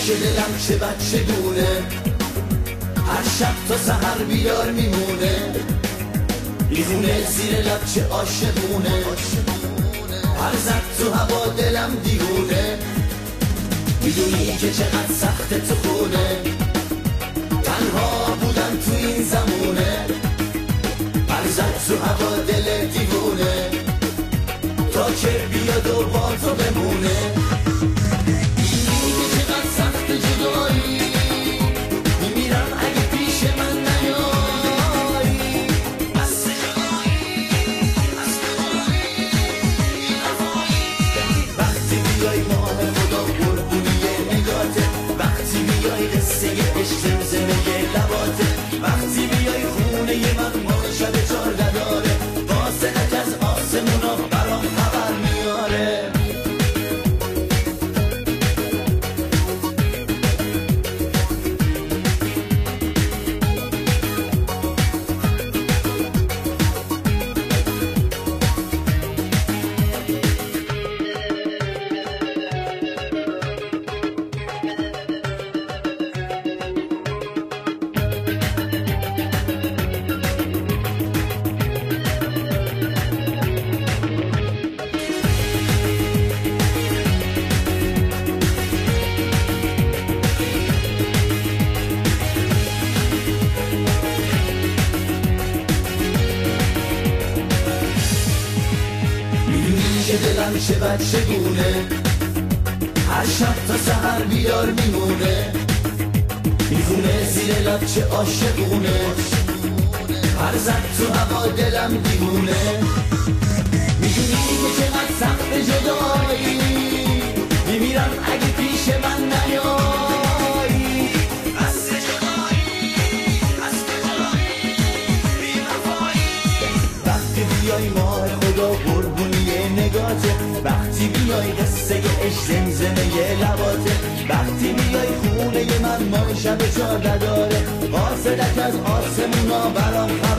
میشه دلم چه بچگونه، هر شب تا سحر بیدار میمونه، دیوونه زیر لب چه عاشقونه، هر زد تو هوا دلم دیوونه، میدونی که چقدر سخته تو خونه، تنها بودم تو این زمونه، هر زد تو هوا دل دیوونه، تا که بیاد و با تو بمونه. میدونی که چقدر سخت جدایی، میمیرم اگه پیش من نیایی، از جدایی، از جدایی، وقتی بیای ماه خدا قربونی نگاته، وقتی بیای قصه عشق زمزمه لباته، وقتی بیای خونه من ما شب 14 داره، فاصلت از آسمونا برام خبر میاره. که دلم چه بچگونه، هر شب تا سحر بیدار میمونه، دیوونه زیر لب چه عاشقونه، هر زد تو هوا دلم دیوونه، میدونی که چقدر سخت جدایی، میمیرم اگه پیش من نیایی، از جدایی، از جدایی، بی‌وفایی، وقتی بیای ماه خدا قربونی نگاته، وقتی بیای قصه عشق زمزمه لباته، وقتی بیای خونه من ما شب 14 داره، فاصلت از آسمونا برام